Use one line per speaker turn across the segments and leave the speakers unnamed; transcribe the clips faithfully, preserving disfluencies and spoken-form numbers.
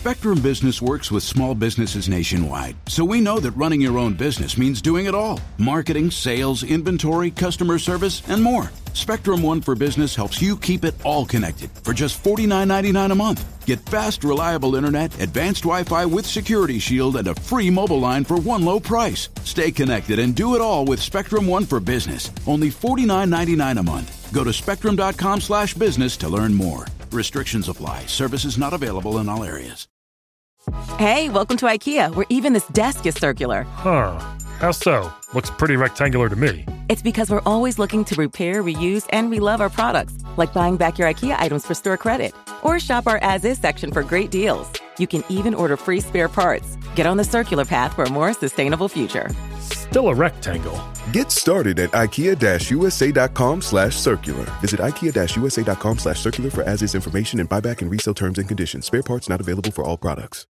Spectrum Business works with small businesses nationwide, so we know that running your own business means doing it all. Marketing, sales, inventory, customer service, and more. Spectrum One for Business helps you keep it all connected for just forty-nine ninety-nine a month. Get fast, reliable internet, advanced Wi-Fi with Security Shield, and a free mobile line for one low price. Stay connected and do it all with Spectrum One for Business. Only forty-nine ninety-nine a month. Go to spectrum.com slash business to learn more. Restrictions apply. Services not available in all areas.
Hey, welcome to IKEA, where even this desk is circular.
Huh. How so? Looks pretty rectangular to me.
It's because we're always looking to repair, reuse, and relove our products, like buying back your IKEA items for store credit. Or shop our as-is section for great deals. You can even order free spare parts. Get on the circular path for a more sustainable future.
Still a rectangle.
Get started at ikea-usa.com slash circular. Visit ikea-usa.com slash circular for as-is information and buyback and resale terms and conditions. Spare parts not available for all products.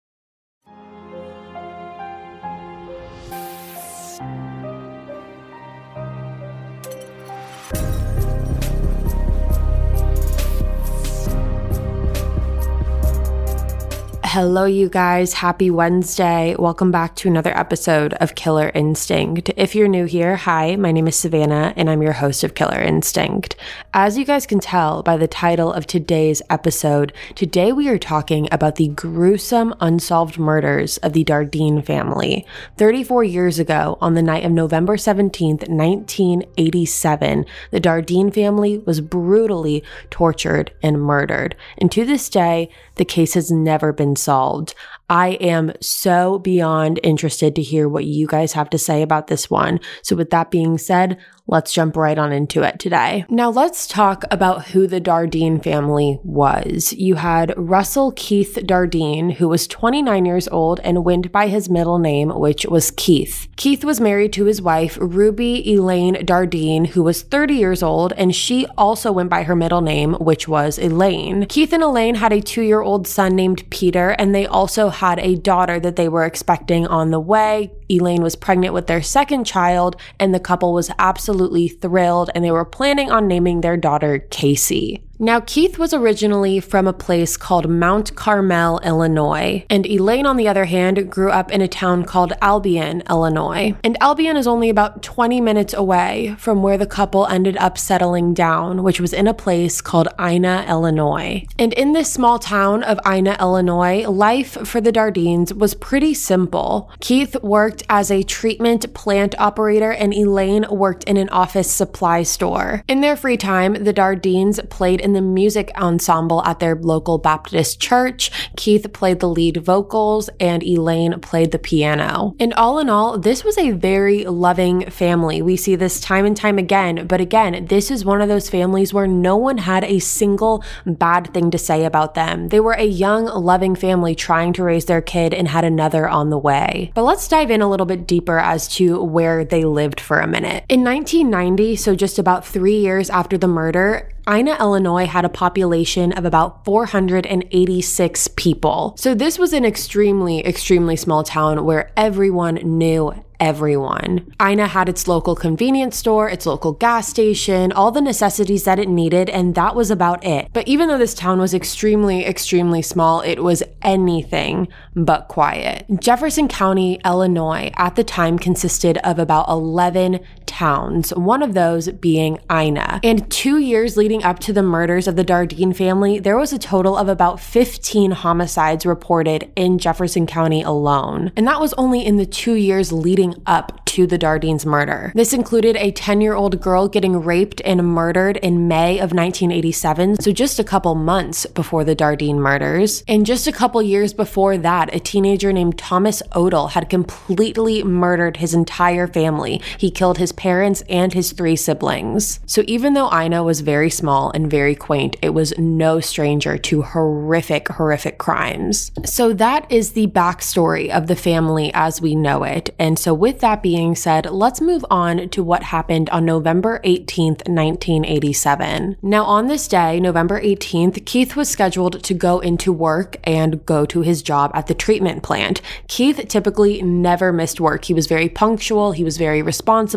Hello, you guys. Happy Wednesday. Welcome back to another episode of Killer Instinct. If you're new here, hi, my name is Savannah, and I'm your host of Killer Instinct. As you guys can tell by the title of today's episode, today we are talking about the gruesome unsolved murders of the Dardeen family. thirty-four years ago, on the night of November seventeenth, nineteen eighty-seven, the Dardeen family was brutally tortured and murdered. And to this day, the case has never been solved. I am so beyond interested to hear what you guys have to say about this one. So with that being said, let's jump right on into it today. Now let's talk about who the Dardeen family was. You had Russell Keith Dardeen, who was twenty-nine years old and went by his middle name, which was Keith. Keith was married to his wife, Ruby Elaine Dardeen, who was thirty years old, and she also went by her middle name, which was Elaine. Keith and Elaine had a two-year-old son named Peter, and they also had a daughter that they were expecting on the way. Elaine was pregnant with their second child, and the couple was absolutely thrilled, and they were planning on naming their daughter Casey. Now, Keith was originally from a place called Mount Carmel, Illinois, and Elaine, on the other hand, grew up in a town called Albion, Illinois. And Albion is only about twenty minutes away from where the couple ended up settling down, which was in a place called Ina, Illinois. And in this small town of Ina, Illinois, life for the Dardeens was pretty simple. Keith worked as a treatment plant operator, and Elaine worked in an office supply store. In their free time, the Dardeens played in the music ensemble at their local Baptist church. Keith played the lead vocals and Elaine played the piano. And all in all, this was a very loving family. We see this time and time again, but again, this is one of those families where no one had a single bad thing to say about them. They were a young, loving family trying to raise their kid and had another on the way. But let's dive in a little bit deeper as to where they lived for a minute. In nineteen ninety, so just about three years after the murder, Ina, Illinois had a population of about four hundred eighty-six people. So this was an extremely, extremely small town where everyone knew everyone. Ina had its local convenience store, its local gas station, all the necessities that it needed, and that was about it. But even though this town was extremely, extremely small, it was anything but quiet. Jefferson County, Illinois, at the time consisted of about eleven towns, one of those being Ina. And two years leading up to the murders of the Dardeen family, there was a total of about fifteen homicides reported in Jefferson County alone. And that was only in the two years leading up to the Dardeen's murder. This included a ten-year-old girl getting raped and murdered in May of nineteen eighty-seven, so just a couple months before the Dardeen murders. And just a couple years before that, a teenager named Thomas Odell had completely murdered his entire family. He killed his parents and his three siblings. So even though Ina was very small and very quaint, it was no stranger to horrific, horrific crimes. So that is the backstory of the family as we know it. And so with that being said, let's move on to what happened on November eighteenth, nineteen eighty-seven. Now on this day, November eighteenth, Keith was scheduled to go into work and go to his job at the treatment plant. Keith typically never missed work. He was very punctual. He was very responsible.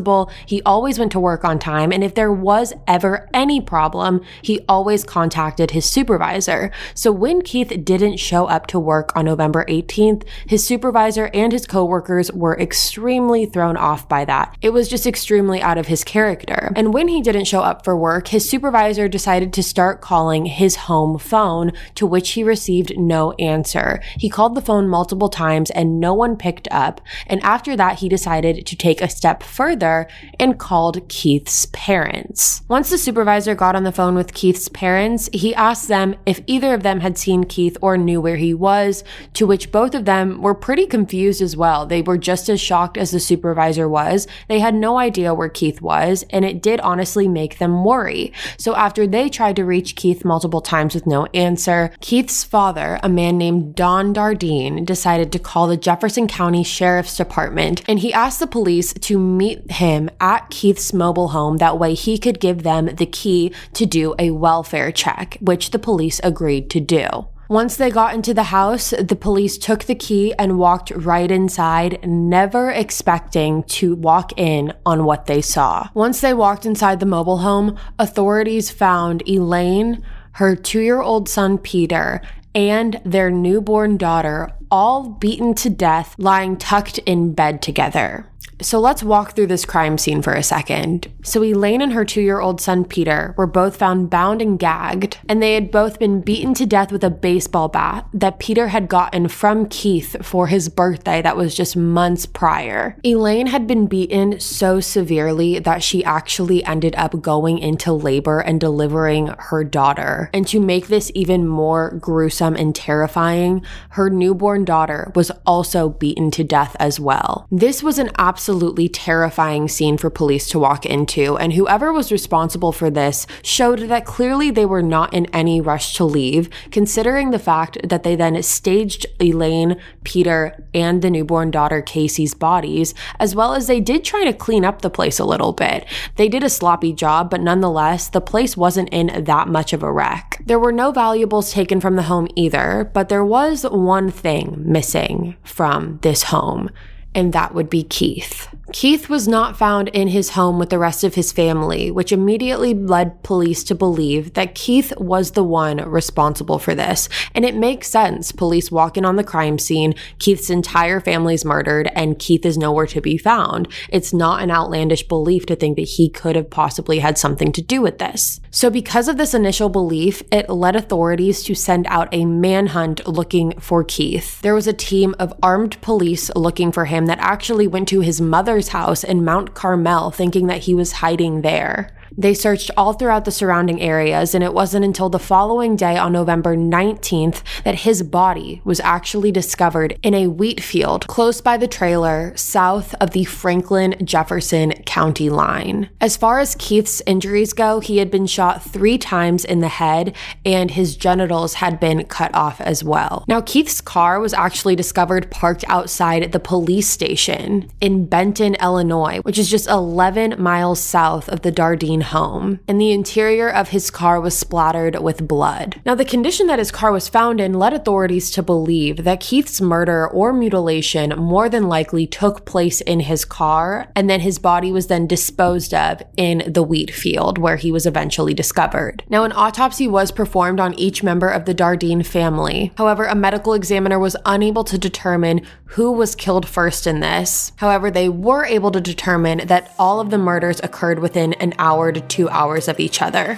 He always went to work on time, and if there was ever any problem, he always contacted his supervisor. So when Keith didn't show up to work on November eighteenth, his supervisor and his coworkers were extremely thrown off by that. It was just extremely out of his character. And when he didn't show up for work, his supervisor decided to start calling his home phone, to which he received no answer. He called the phone multiple times and no one picked up. And after that, he decided to take a step further and called Keith's parents. Once the supervisor got on the phone with Keith's parents, he asked them if either of them had seen Keith or knew where he was, to which both of them were pretty confused as well. They were just as shocked as the supervisor was. They had no idea where Keith was, and it did honestly make them worry. So after they tried to reach Keith multiple times with no answer, Keith's father, a man named Don Dardine, decided to call the Jefferson County Sheriff's Department, and he asked the police to meet him at Keith's mobile home. That way he could give them the key to do a welfare check, which the police agreed to do. Once they got into the house, the police took the key and walked right inside, never expecting to walk in on what they saw. Once they walked inside the mobile home, authorities found Elaine, her two-year-old son Peter, and their newborn daughter all beaten to death, lying tucked in bed together. So let's walk through this crime scene for a second. So Elaine and her two-year-old son Peter were both found bound and gagged, and they had both been beaten to death with a baseball bat that Peter had gotten from Keith for his birthday that was just months prior. Elaine had been beaten so severely that she actually ended up going into labor and delivering her daughter. And to make this even more gruesome and terrifying, her newborn daughter was also beaten to death as well. This was an absolute Absolutely terrifying scene for police to walk into, and whoever was responsible for this showed that clearly they were not in any rush to leave, considering the fact that they then staged Elaine, Peter, and the newborn daughter Casey's bodies, as well as they did try to clean up the place a little bit. They did a sloppy job, but nonetheless, the place wasn't in that much of a wreck. There were no valuables taken from the home either, but there was one thing missing from this home, and that would be Keith. Keith was not found in his home with the rest of his family, which immediately led police to believe that Keith was the one responsible for this. And it makes sense. Police walk in on the crime scene, Keith's entire family's murdered, and Keith is nowhere to be found. It's not an outlandish belief to think that he could have possibly had something to do with this. So because of this initial belief, it led authorities to send out a manhunt looking for Keith. There was a team of armed police looking for him that actually went to his mother's house in Mount Carmel, thinking that he was hiding there. They searched all throughout the surrounding areas, and it wasn't until the following day on November nineteenth that his body was actually discovered in a wheat field close by the trailer south of the Franklin-Jefferson County line. As far as Keith's injuries go, he had been shot three times in the head, and his genitals had been cut off as well. Now, Keith's car was actually discovered parked outside the police station in Benton, Illinois, which is just eleven miles south of the Dardine home, and the interior of his car was splattered with blood. Now, the condition that his car was found in led authorities to believe that Keith's murder or mutilation more than likely took place in his car, and then his body was then disposed of in the wheat field where he was eventually discovered. Now, an autopsy was performed on each member of the Dardine family. However, a medical examiner was unable to determine who was killed first in this. However, they were able to determine that all of the murders occurred within an hour to two hours of each other.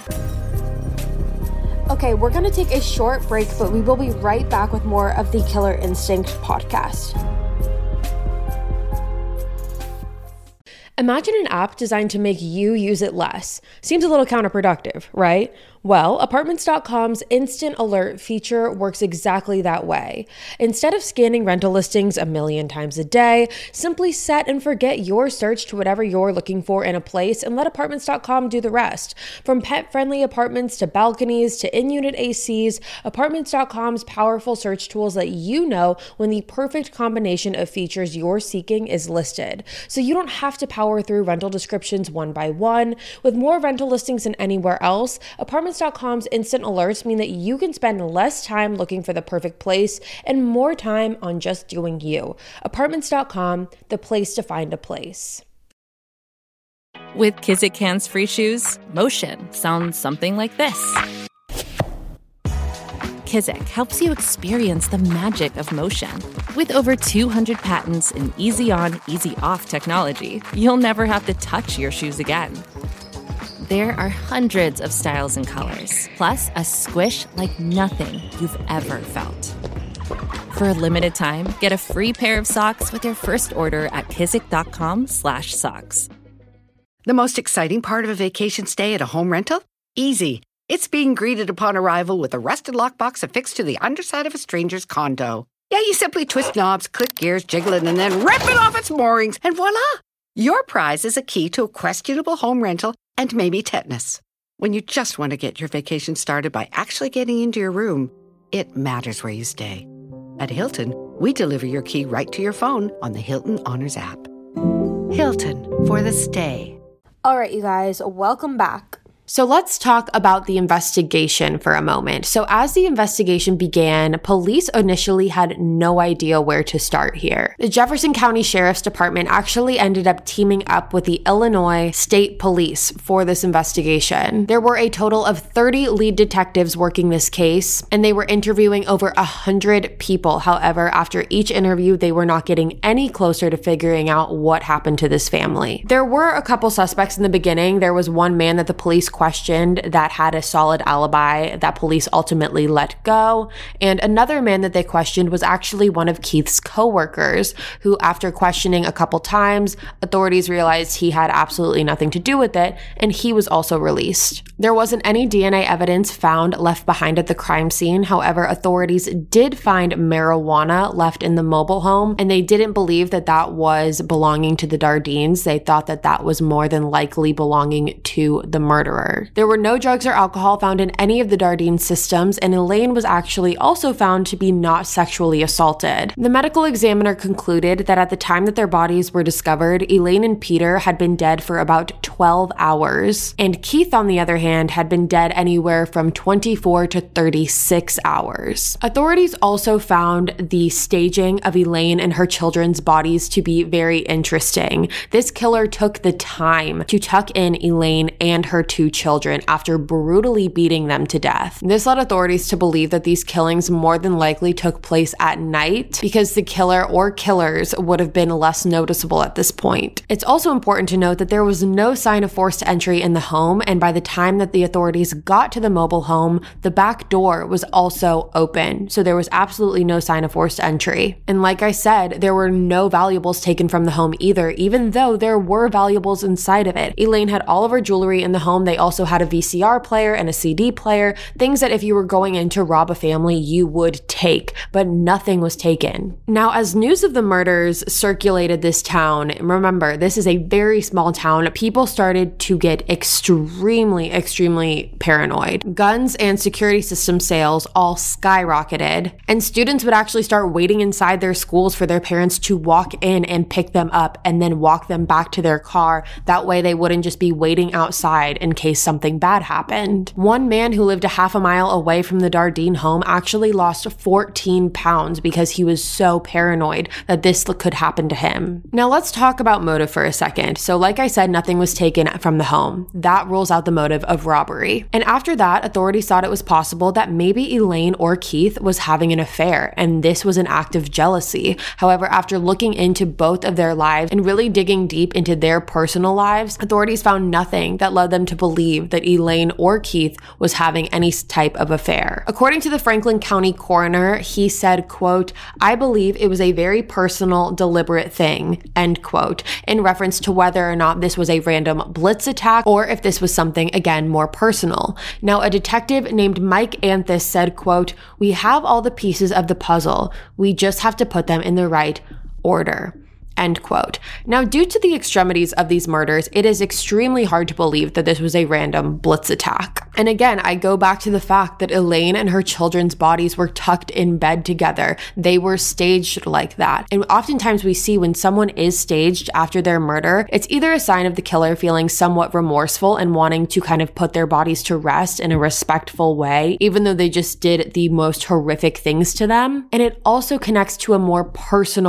Okay, we're gonna take a short break, but we will be right back with more of the Killer Instinct podcast. Imagine an app designed to make you use it less. Seems a little counterproductive, right? Well, Apartments dot com's Instant Alert feature works exactly that way. Instead of scanning rental listings a million times a day, simply set and forget your search to whatever you're looking for in a place and let Apartments dot com do the rest. From pet-friendly apartments to balconies to in-unit A Cs, Apartments dot com's powerful search tools let you know when the perfect combination of features you're seeking is listed. So you don't have to power through rental descriptions one by one. With more rental listings than anywhere else, Apartments dot com's instant alerts mean that you can spend less time looking for the perfect place and more time on just doing you. Apartments dot com, the place to find a place.
With Kizik hands-free shoes, motion sounds something like this. Kizik helps you experience the magic of motion. With over two hundred patents and easy-on, easy-off technology, you'll never have to touch your shoes again. There are hundreds of styles and colors, plus a squish like nothing you've ever felt. For a limited time, get a free pair of socks with your first order at kizik.com slash socks.
The most exciting part of a vacation stay at a home rental? Easy. It's being greeted upon arrival with a rusted lockbox affixed to the underside of a stranger's condo. Yeah, you simply twist knobs, click gears, jiggle it, and then rip it off its moorings, and voila! Your prize is a key to a questionable home rental and maybe tetanus. When you just want to get your vacation started by actually getting into your room, it matters where you stay. At Hilton, we deliver your key right to your phone on the Hilton Honors app. Hilton, for the stay.
All right, you guys, welcome back. So let's talk about the investigation for a moment. So as the investigation began, police initially had no idea where to start here. The Jefferson County Sheriff's Department actually ended up teaming up with the Illinois State Police for this investigation. There were a total of thirty lead detectives working this case, and they were interviewing over one hundred people. However, after each interview, they were not getting any closer to figuring out what happened to this family. There were a couple suspects in the beginning. There was one man that the police questioned that had a solid alibi that police ultimately let go. And another man that they questioned was actually one of Keith's co-workers, who after questioning a couple times, authorities realized he had absolutely nothing to do with it, and he was also released. There wasn't any D N A evidence found left behind at the crime scene. However, authorities did find marijuana left in the mobile home, and they didn't believe that that was belonging to the Dardines. They thought that that was more than likely belonging to the murderer. There were no drugs or alcohol found in any of the Dardine systems, and Elaine was actually also found to be not sexually assaulted. The medical examiner concluded that at the time that their bodies were discovered, Elaine and Peter had been dead for about twelve hours, and Keith, on the other hand, had been dead anywhere from twenty-four to thirty-six hours. Authorities also found the staging of Elaine and her children's bodies to be very interesting. This killer took the time to tuck in Elaine and her two children after brutally beating them to death. This led authorities to believe that these killings more than likely took place at night because the killer or killers would have been less noticeable at this point. It's also important to note that there was no sign of forced entry in the home, and by the time that the authorities got to the mobile home, the back door was also open, so there was absolutely no sign of forced entry. And like I said, there were no valuables taken from the home either, even though there were valuables inside of it. Elaine had all of her jewelry in the home. They also had a V C R player and a C D player, things that if you were going in to rob a family, you would take, but nothing was taken. Now, as news of the murders circulated this town, remember, this is a very small town, people started to get extremely, extremely paranoid. Guns and security system sales all skyrocketed, and students would actually start waiting inside their schools for their parents to walk in and pick them up and then walk them back to their car. That way they wouldn't just be waiting outside in case something bad happened. One man who lived a half a mile away from the Dardine home actually lost fourteen pounds because he was so paranoid that this could happen to him. Now let's talk about motive for a second. So like I said, nothing was taken from the home. That rules out the motive of robbery. And after that, authorities thought it was possible that maybe Elaine or Keith was having an affair, and this was an act of jealousy. However, after looking into both of their lives and really digging deep into their personal lives, authorities found nothing that led them to believe that Elaine or Keith was having any type of affair. According to the Franklin County coroner, he said, quote, "I believe it was a very personal, deliberate thing," end quote, in reference to whether or not this was a random blitz attack or if this was something, again, more personal. Now, a detective named Mike Anthus said, quote, "We have all the pieces of the puzzle. We just have to put them in the right order." End quote. Now, due to the extremities of these murders, it is extremely hard to believe that this was a random blitz attack. And again, I go back to the fact that Elaine and her children's bodies were tucked in bed together. They were staged like that. And oftentimes we see when someone is staged after their murder, it's either a sign of the killer feeling somewhat remorseful and wanting to kind of put their bodies to rest in a respectful way, even though they just did the most horrific things to them. And it also connects to a more personal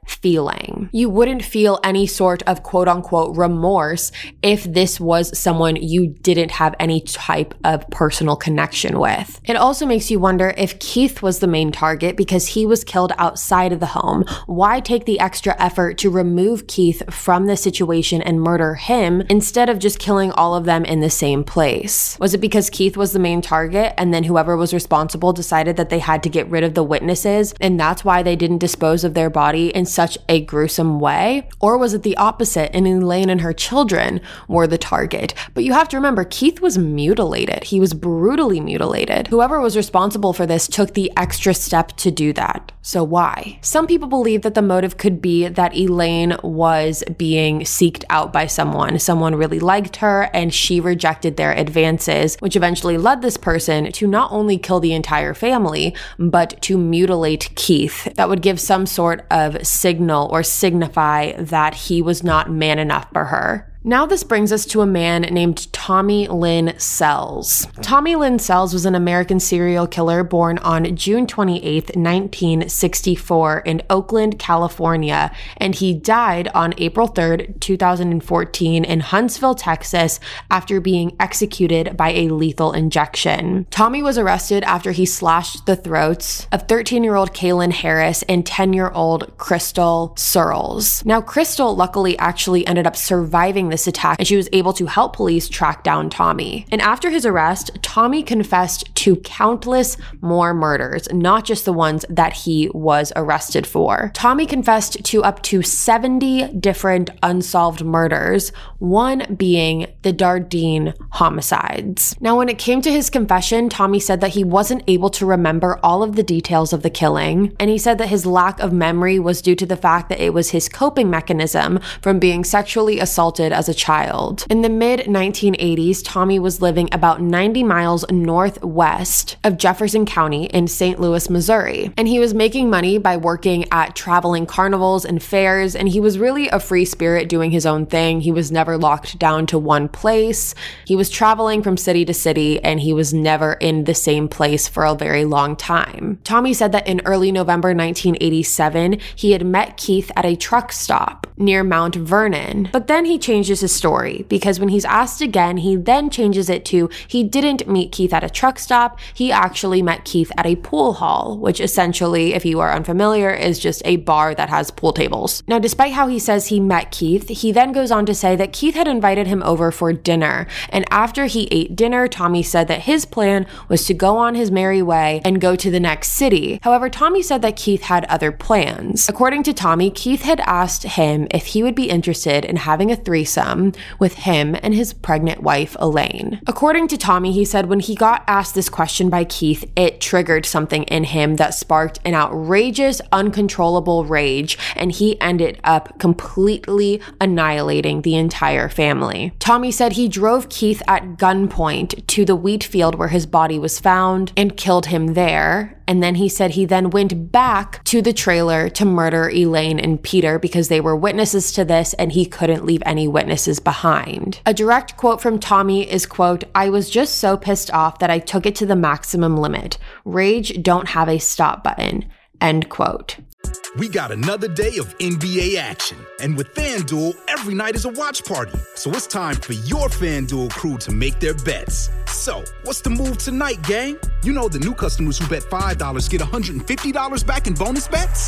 feeling. You wouldn't feel any sort of quote unquote remorse if this was someone you didn't have any type of personal connection with. It also makes you wonder if Keith was the main target because he was killed outside of the home. Why take the extra effort to remove Keith from the situation and murder him instead of just killing all of them in the same place? Was it because Keith was the main target and then whoever was responsible decided that they had to get rid of the witnesses and that's why they didn't dispose of their body in such a gruesome way? Or was it the opposite and Elaine and her children were the target? But you have to remember, Keith was mutilated. He was brutally mutilated. Whoever was responsible for this took the extra step to do that. So why? Some people believe that the motive could be that Elaine was being seeked out by someone. Someone really liked her and she rejected their advances, which eventually led this person to not only kill the entire family, but to mutilate Keith. That would give some sort of signal or signify that he was not man enough for her. Now this brings us to a man named Tommy Lynn Sells. Tommy Lynn Sells was an American serial killer born on June twenty-eighth, nineteen sixty-four in Oakland, California, and he died on April third, two thousand fourteen in Huntsville, Texas, after being executed by a lethal injection. Tommy was arrested after he slashed the throats of thirteen-year-old Kaylin Harris and ten-year-old Crystal Searles. Now, Crystal luckily actually ended up surviving this attack and she was able to help police track down Tommy. And after his arrest, Tommy confessed to countless more murders, not just the ones that he was arrested for. Tommy confessed to up to seventy different unsolved murders, one being the Dardenne homicides. Now, when it came to his confession, Tommy said that he wasn't able to remember all of the details of the killing, and he said that his lack of memory was due to the fact that it was his coping mechanism from being sexually assaulted as a child. In the mid nineteen eighties, Tommy was living about ninety miles northwest of Jefferson County in Saint Louis, Missouri, and he was making money by working at traveling carnivals and fairs, and he was really a free spirit doing his own thing. He was never locked down to one place. He was traveling from city to city, and he was never in the same place for a very long time. Tommy said that in early November nineteen eighty-seven, he had met Keith at a truck stop near Mount Vernon, but then he changes his story because when he's asked again, he then changes it to he didn't meet Keith at a truck stop. He actually met Keith at a pool hall, which essentially, if you are unfamiliar, is just a bar that has pool tables. Now, despite how he says he met Keith, he then goes on to say that Keith had invited him over for dinner, and after he ate dinner, Tommy said that his plan was to go on his merry way and go to the next city. However, Tommy said that Keith had other plans. According to Tommy, Keith had asked him if he would be interested in having a threesome with him and his pregnant wife, Elaine. According to Tommy, he said when he got asked this question by Keith, it triggered something in him that sparked an outrageous, uncontrollable rage, and he ended up completely annihilating the entire family. Tommy said he drove Keith at gunpoint to the wheat field where his body was found and killed him there. And then he said he then went back to the trailer to murder Elaine and Peter because they were witnesses to this and he couldn't leave any witnesses behind. A direct quote from Tommy is, quote, "I was just so pissed off that I took it to the maximum limit. Rage don't have a stop button," end quote.
We got another day of N B A action. And with FanDuel, every night is a watch party. So it's time for your FanDuel crew to make their bets. So, what's the move tonight, gang? You know the new customers who bet five dollars get one hundred fifty dollars back in bonus bets?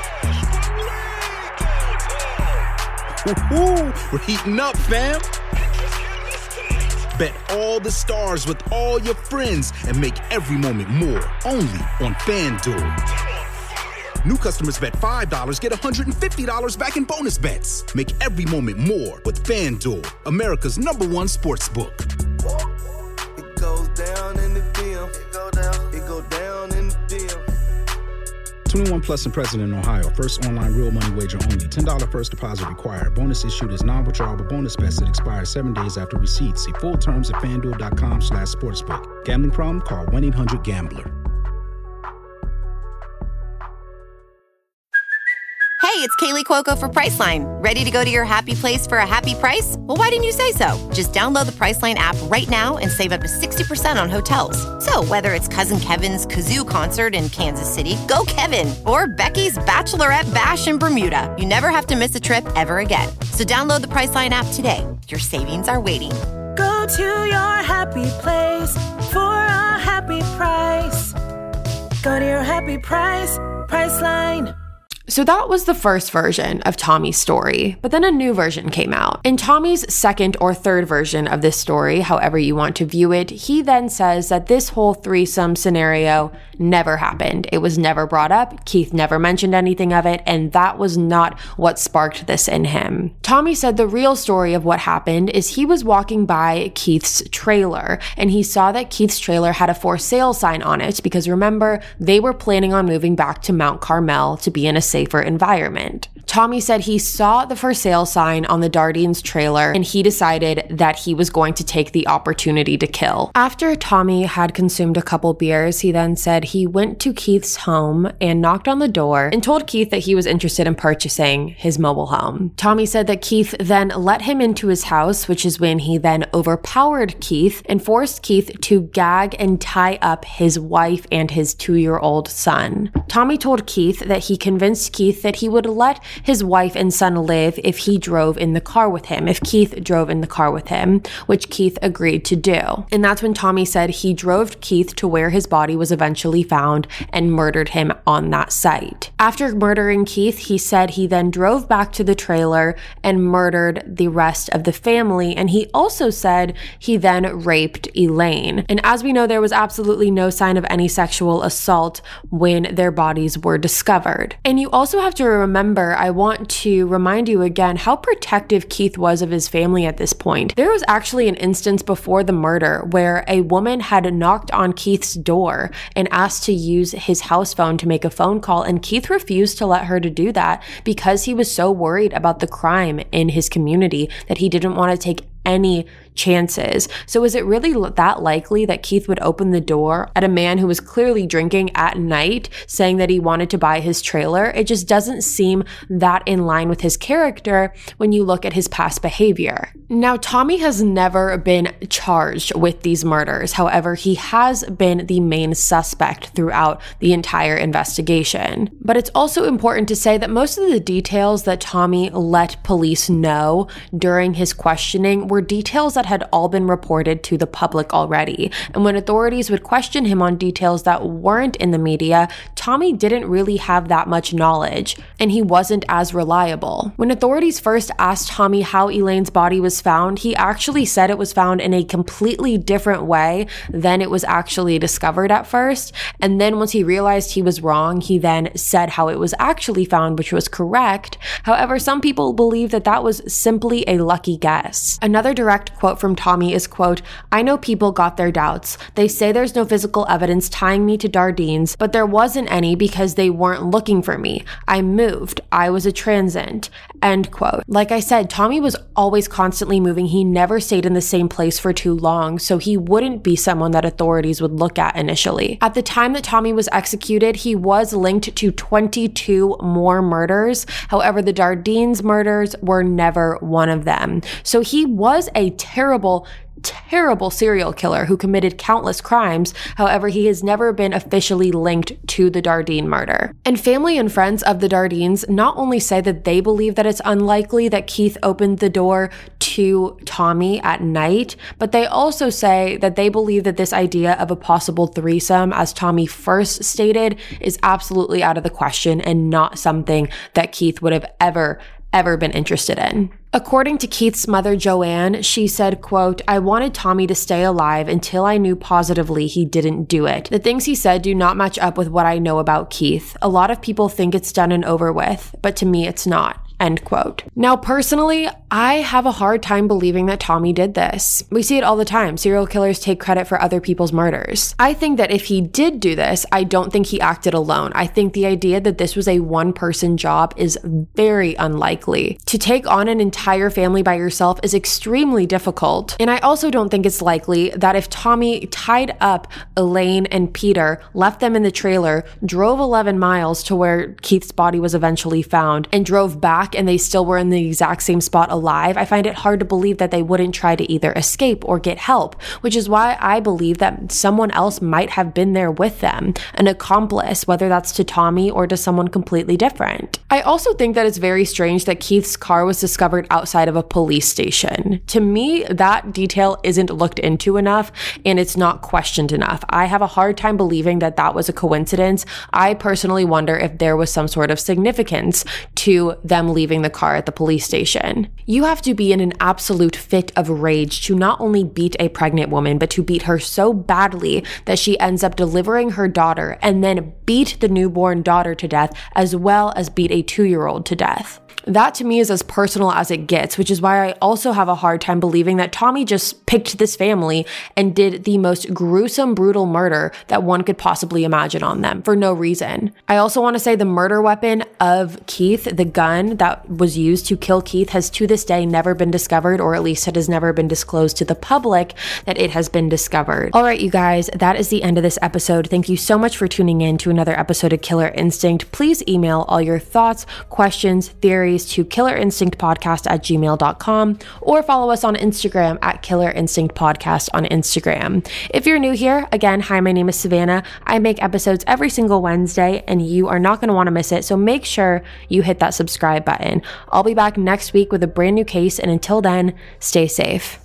Woo-hoo, we're heating up, fam. Bet all the stars with all your friends and make every moment more. Only on FanDuel. New customers bet five dollars, get one hundred fifty dollars back in bonus bets. Make every moment more with FanDuel, America's number one sports book.
It goes down in the D M. It go down. It go down in the D M.
twenty-one plus and present in Ohio. First online real money wager only. ten dollars first deposit required. Bonus issued is non-withdrawable bonus bets that expire seven days after receipt. See full terms at FanDuel.com slash sportsbook. Gambling problem? Call one eight hundred gambler.
Hey, it's Kaylee Cuoco for Priceline. Ready to go to your happy place for a happy price? Well, why didn't you say so? Just download the Priceline app right now and save up to sixty percent on hotels. So whether it's Cousin Kevin's Kazoo Concert in Kansas City, go Kevin, or Becky's Bachelorette Bash in Bermuda, you never have to miss a trip ever again. So download the Priceline app today. Your savings are waiting.
Go to your happy place for a happy price. Go to your happy price, Priceline.
So that was the first version of Tommy's story, but then a new version came out. In Tommy's second or third version of this story, however you want to view it, he then says that this whole threesome scenario never happened. It was never brought up. Keith never mentioned anything of it, and that was not what sparked this in him. Tommy said the real story of what happened is he was walking by Keith's trailer, and he saw that Keith's trailer had a for sale sign on it because remember, they were planning on moving back to Mount Carmel to be in a safer environment. Tommy said he saw the for sale sign on the Dardeens trailer and he decided that he was going to take the opportunity to kill. After Tommy had consumed a couple beers, he then said he went to Keith's home and knocked on the door and told Keith that he was interested in purchasing his mobile home. Tommy said that Keith then let him into his house, which is when he then overpowered Keith and forced Keith to gag and tie up his wife and his two-year-old son. Tommy told Keith that he convinced Keith that he would let his wife and son live if he drove in the car with him, if Keith drove in the car with him, which Keith agreed to do. And that's when Tommy said he drove Keith to where his body was eventually found and murdered him on that site. After murdering Keith, he said he then drove back to the trailer and murdered the rest of the family. And he also said he then raped Elaine. And as we know, there was absolutely no sign of any sexual assault when their bodies were discovered. And you also have to remember, I want to remind you again how protective Keith was of his family at this point. There was actually an instance before the murder where a woman had knocked on Keith's door and asked to use his house phone to make a phone call, and Keith refused to let her to do that because he was so worried about the crime in his community that he didn't want to take any chances. So is it really that likely that Keith would open the door at a man who was clearly drinking at night, saying that he wanted to buy his trailer? It just doesn't seem that in line with his character when you look at his past behavior. Now, Tommy has never been charged with these murders. However, he has been the main suspect throughout the entire investigation. But it's also important to say that most of the details that Tommy let police know during his questioning were details that had all been reported to the public already. And when authorities would question him on details that weren't in the media, Tommy didn't really have that much knowledge, and he wasn't as reliable. When authorities first asked Tommy how Elaine's body was found, he actually said it was found in a completely different way than it was actually discovered at first. And then once he realized he was wrong, he then said how it was actually found, which was correct. However, some people believe that that was simply a lucky guess. Another direct quote from Tommy is, quote, "I know people got their doubts. They say there's no physical evidence tying me to Dardeens, but there wasn't any because they weren't looking for me. I moved. I was a transient." End quote. Like I said, Tommy was always constantly moving. He never stayed in the same place for too long, so he wouldn't be someone that authorities would look at initially. At the time that Tommy was executed, he was linked to twenty-two more murders. However, the Dardeens murders were never one of them. So he was a terrible, terrible serial killer who committed countless crimes. However, he has never been officially linked to the Dardeen murder. And family and friends of the Dardeens not only say that they believe that it's unlikely that Keith opened the door to Tommy at night, but they also say that they believe that this idea of a possible threesome, as Tommy first stated, is absolutely out of the question and not something that Keith would have ever ever been interested in. According to Keith's mother, Joanne, she said, quote, "I wanted Tommy to stay alive until I knew positively he didn't do it. The things he said do not match up with what I know about Keith. A lot of people think it's done and over with, but to me it's not. end quote. Now, personally, I have a hard time believing that Tommy did this. We see it all the time. Serial killers take credit for other people's murders. I think that if he did do this, I don't think he acted alone. I think the idea that this was a one-person job is very unlikely. To take on an entire family by yourself is extremely difficult. And I also don't think it's likely that if Tommy tied up Elaine and Peter, left them in the trailer, drove eleven miles to where Keith's body was eventually found, and drove back and they still were in the exact same spot alive, I find it hard to believe that they wouldn't try to either escape or get help, which is why I believe that someone else might have been there with them, an accomplice, whether that's to Tommy or to someone completely different. I also think that it's very strange that Keith's car was discovered outside of a police station. To me, that detail isn't looked into enough and it's not questioned enough. I have a hard time believing that that was a coincidence. I personally wonder if there was some sort of significance to them leaving the car at the police station. You have to be in an absolute fit of rage to not only beat a pregnant woman, but to beat her so badly that she ends up delivering her daughter and then beat the newborn daughter to death, as well as beat a two-year-old to death. That to me is as personal as it gets, which is why I also have a hard time believing that Tommy just picked this family and did the most gruesome, brutal murder that one could possibly imagine on them for no reason. I also want to say the murder weapon of Keith, the gun that was used to kill Keith, has to this day never been discovered, or at least it has never been disclosed to the public that it has been discovered. All right, you guys, that is the end of this episode. Thank you so much for tuning in to another episode of Killer Instinct. Please email all your thoughts, questions, theories to killerinstinctpodcast at gmail dot com or follow us on Instagram at Killer Instinct Podcast on Instagram. If you're new here, again, hi, my name is Savannah. I make episodes every single Wednesday and you are not going to want to miss it, so make sure you hit that subscribe button. I'll be back next week with a brand new case, and until then, stay safe.